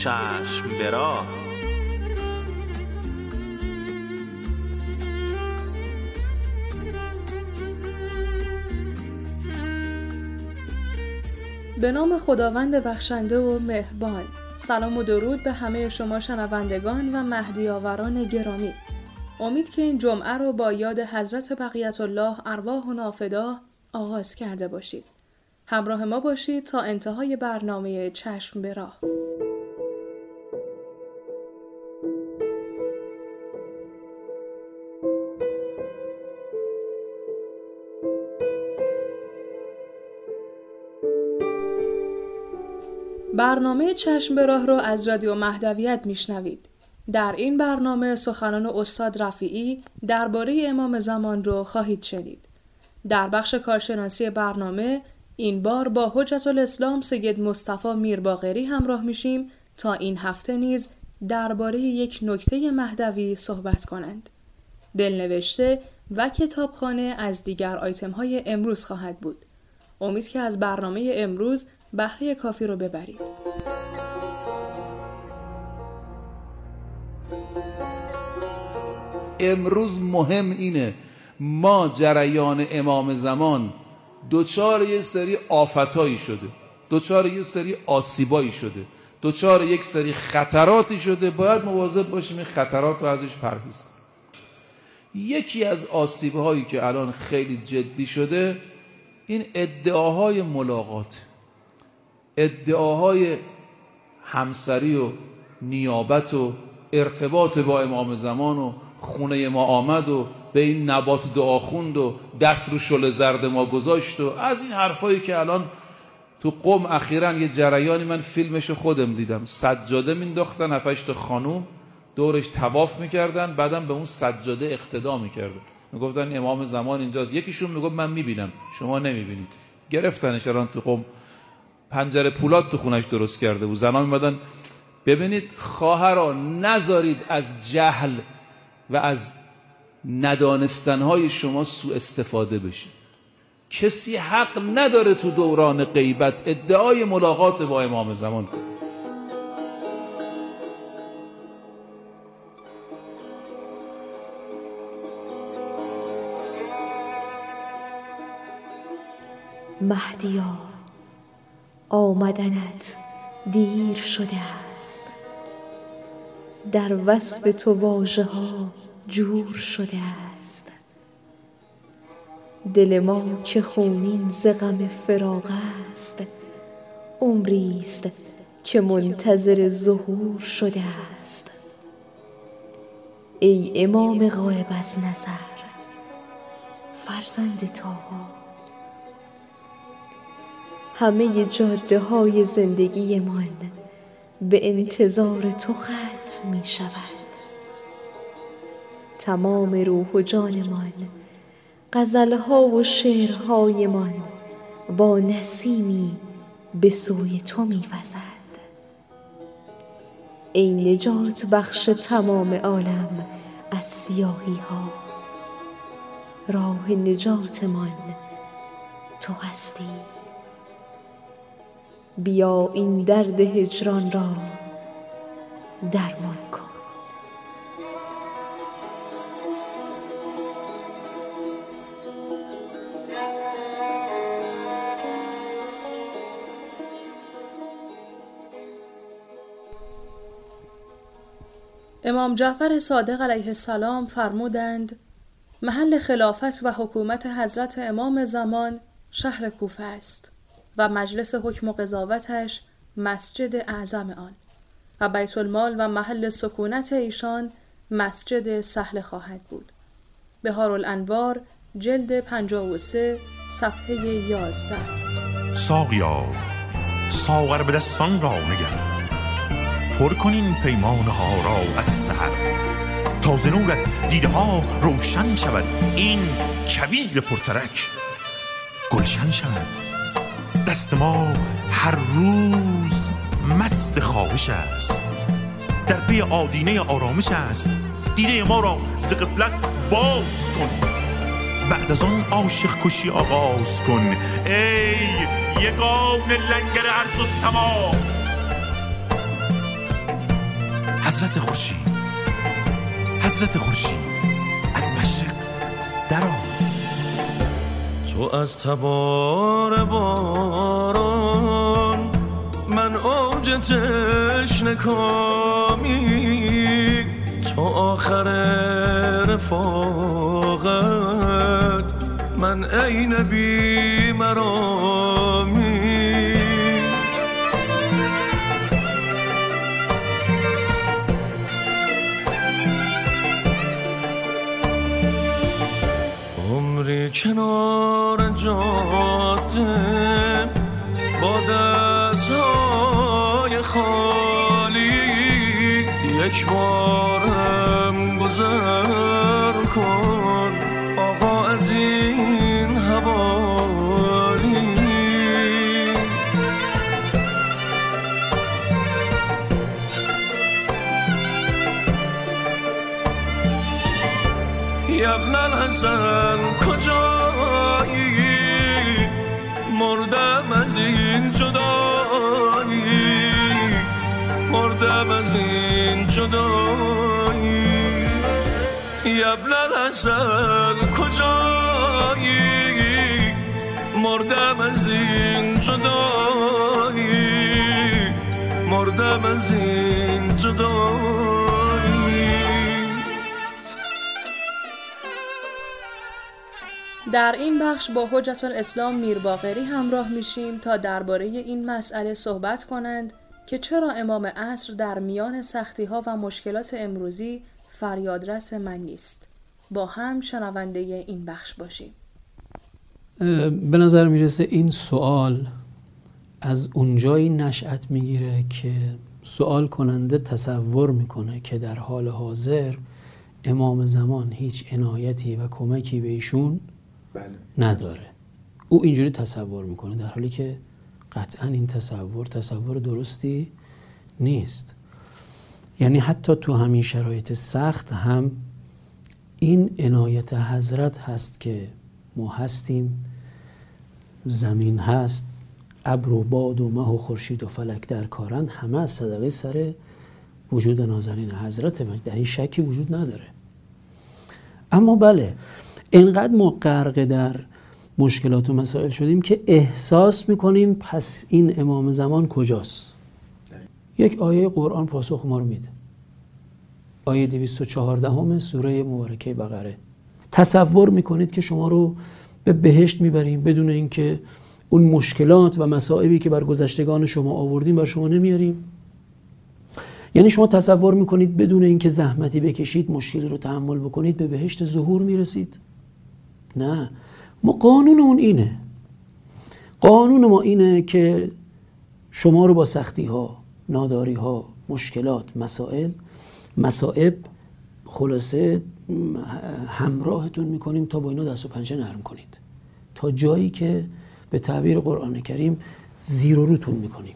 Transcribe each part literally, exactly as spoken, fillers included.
چشم به راه. به نام خداوند بخشنده و مهربان. سلام و درود به همه شما شنوندگان و مهدی‌آوران گرامی. امید که این جمعه رو با یاد حضرت بقیت الله ارواح و نافدا آغاز کرده باشید. همراه ما باشید تا انتهای برنامه چشم به راه. برنامه چشم به راه رو از رادیو مهدویت میشنوید. در این برنامه سخنان استاد رفیعی درباره امام زمان رو خواهید شنید. در بخش کارشناسی برنامه این بار با حجت الاسلام سید مصطفی میرباقری همراه میشیم تا این هفته نیز درباره یک نکته مهدوی صحبت کنند. دلنوشته و کتابخانه از دیگر آیتم های امروز خواهد بود. امید که از برنامه امروز بهره کافی رو ببرید. امروز مهم اینه ما جریان امام زمان دوچار یه سری آفتایی شده، دوچار یه سری آسیبایی شده، دوچار یک سری خطراتی شده. باید مواظب باشیم این خطرات رو ازش پرهیز کنیم. یکی از آسیب‌هایی که الان خیلی جدی شده این ادعاهای ملاقات، ادعاهای همسری و نیابت و ارتباط با امام زمان و خونه ما آمد و به این نبات دعا خوند و دست رو شل زرد ما گذاشت و از این حرفایی که الان تو قم اخیراً یه جریانی، من فیلمشو خودم دیدم، سجاده مینداختن هفتش تا خانوم دورش طواف میکردن، بعدم به اون سجاده اقتدا میکردن، میگفتن امام زمان اینجاست. یکیشون میگفت من میبینم شما نمیبینید. گرفتنش الان تو قم، پنجره پولاد تو خونش درست کرده بود. زنا میمدن. ببینید خواهران، نذارید از جهل و از ندانستنهای شما سوء استفاده بشه. کسی حق نداره تو دوران غیبت ادعای ملاقات با امام زمان کنه. مهدیا، آمدنت دیر شده است، در وصف تو واژه ها جور شده است. دل ما که خونین ز غم فراق است، عمریست که منتظر ظهور شده است. ای امام غایب از نظر، فرزند طاها، همه جاده های زندگی من به انتظار تو ختم می شود. تمام روح و جان من، غزلها و شعرهای من با نسیمی به سوی تو می وزد. ای نجات بخش تمام عالم از سیاهی ها، راه نجات من تو هستی. بیا این درد هجران را درمان کن. امام جعفر صادق علیه السلام فرمودند محل خلافت و حکومت حضرت امام زمان شهر کوفه است و مجلس حکم و قضاوتش مسجد اعظم آن و بیت المال و محل سکونت ایشان مسجد سهل خواهد بود. بهارالانوار جلد پنجاه و سه صفحه یازده. ساقیا، ساغر به دستان را نگر، پر کنین پیمانه ها را از سحر، تا ز نورت دیده ها روشن شود، این کویر پرترک گلشن شود. دست ما هر روز مست خواهش است، در پی آدینه آرامش است. دیده ما را ز غفلت باز کن، بعد از آن عاشق کشی آغاز کن. ای یگان لنگر عرض و سما، حضرت خورشید، حضرت خورشید از مشرق در آ. تو از تبار باران، من اوج تشنه کامی، تو آخر رفاقت، من عین بی مرامی. عمری کنار جاده با دستهای خالی، یک بارم گذر کن آقا از این حوالی. ابن الحسن کجایی، مردم از این جدایی، مردم از این جدایی. ابن الحسن کجایی، مردم از این جدایی، مردم از این جدایی. در این بخش با حجت الاسلام میر باقری همراه میشیم تا درباره این مسئله صحبت کنند که چرا امام عصر در میان سختی‌ها و مشکلات امروزی فریادرس من نیست. با هم شنونده این بخش باشیم. به نظر میرسه این سوال از اونجایی نشأت میگیره که سوال کننده تصور میکنه که در حال حاضر امام زمان هیچ عنایتی و کمکی به ایشون بله. نداره. او اینجوری تصور میکنه، در حالی که قطعا این تصور تصور درستی نیست. یعنی حتی تو همین شرایط سخت هم این عنایت حضرت هست که ما هستیم، زمین هست، ابر و باد و مه و خورشید و فلک در کارند، همه از صدقه سر وجود نازنین حضرت، در این شکی وجود نداره. اما بله، اینقدر ما غرق در مشکلات و مسائل شدیم که احساس میکنیم پس این امام زمان کجاست. یک آیه قرآن پاسخ ما رو میده، آیه دویست و چهارده سوره مبارکه بقره. تصور میکنید که شما رو به بهشت میبریم بدون اینکه اون مشکلات و مصائبی که بر گذشتگان شما آوردیم بر شما نمیاریم؟ یعنی شما تصور میکنید بدون اینکه زحمتی بکشید، مشکلی رو تحمل بکنید، به بهشت ظهور میرسید؟ نه، ما قانونمون اینه. قانون ما اینه که شما رو با سختی ها، ناداری ها، مشکلات، مسائل، مصائب خلاصه همراهتون میکنیم تا با اینا دست و پنجه نرم کنید، تا جایی که به تعبیر قرآن کریم زیر و روتون میکنیم،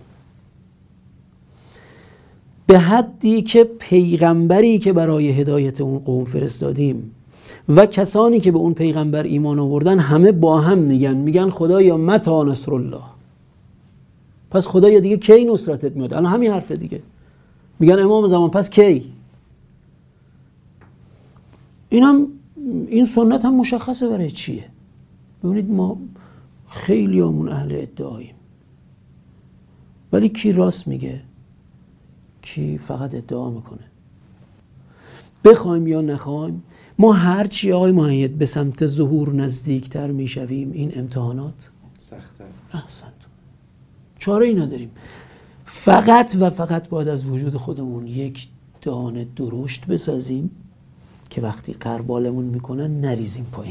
به حدی که پیغمبری که برای هدایت اون قوم فرستادیم و کسانی که به اون پیغمبر ایمان آوردن همه با هم میگن میگن خدایا متی نصر الله. پس خدایا دیگه کی نصرتت میاد؟ الان همین حرفه دیگه. میگن امام زمان پس کی؟ این هم این سنت هم مشخصه برای چیه. ببینید ما خیلی همون اهل ادعاییم، ولی کی راست میگه، کی فقط ادعا میکنه. بخوایم یا نخوایم ما هرچی آقای مؤید به سمت ظهور نزدیکتر میشویم این امتحانات سخت‌تر. احسنت. چاره ای نداریم، فقط و فقط باید از وجود خودمون یک دانه درشت بسازیم که وقتی غربالمون میکنن نریزیم پایین.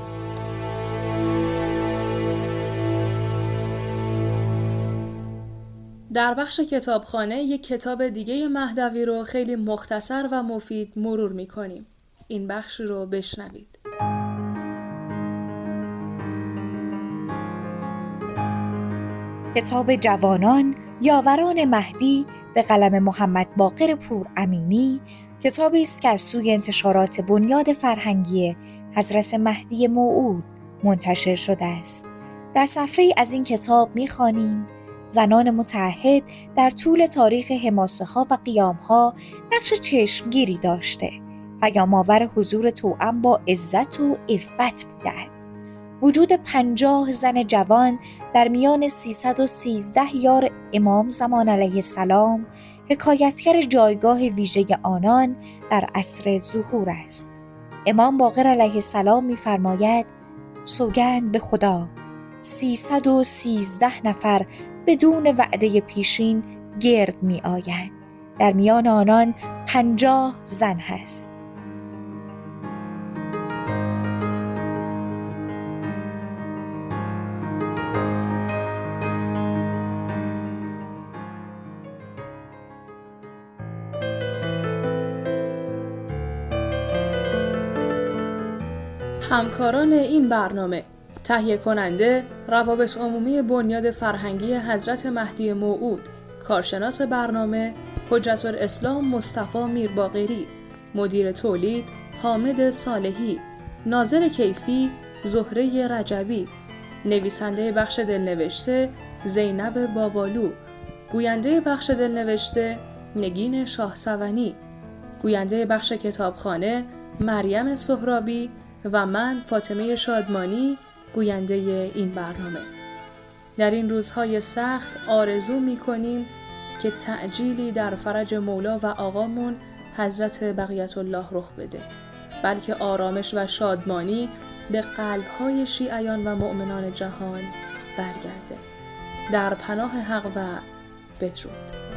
در بخش کتابخانه یک کتاب دیگه مهدوی رو خیلی مختصر و مفید مرور میکنیم. این بخش رو بشنوید. کتاب جوانان یاوران مهدی به قلم محمد باقر پور امینی، کتابی است که از سوی انتشارات بنیاد فرهنگی حضرت مهدی موعود منتشر شده است. در صفحه‌ای از این کتاب می‌خوانیم: زنان متعهد در طول تاریخ حماسه‌ها و قیام‌ها نقش چشمگیری داشته، پیام‌آور حضور توأم با عزت و عفت بودند. وجود پنجاه زن جوان در میان سیصد و سیزده یار امام زمان علیه السلام حکایتگر جایگاه ویژه آنان در عصر ظهور است. امام باقر علیه السلام می‌فرماید: سوگند به خدا، سیصد و سیزده نفر بدون وعده پیشین گرد می آیند. در میان آنان پنجاه زن هست. همکاران این برنامه: تهیه کننده روابط عمومی بنیاد فرهنگی حضرت مهدی موعود، کارشناس برنامه حجت الاسلام مصطفی میرباقری، مدیر تولید حامد صالحی، ناظر کیفی زهره رجبی، نویسنده بخش دلنوشته زینب بابالو، گوینده بخش دلنوشته نگین شاهسوانی، گوینده بخش کتابخانه مریم سهرابی و من فاطمه شادمانی، گوینده این برنامه. در این روزهای سخت آرزو می کنیم که تعجیلی در فرج مولا و آقامون حضرت بقیت الله رخ بده، بلکه آرامش و شادمانی به قلبهای شیعیان و مؤمنان جهان برگرده. در پناه حق و بدرود.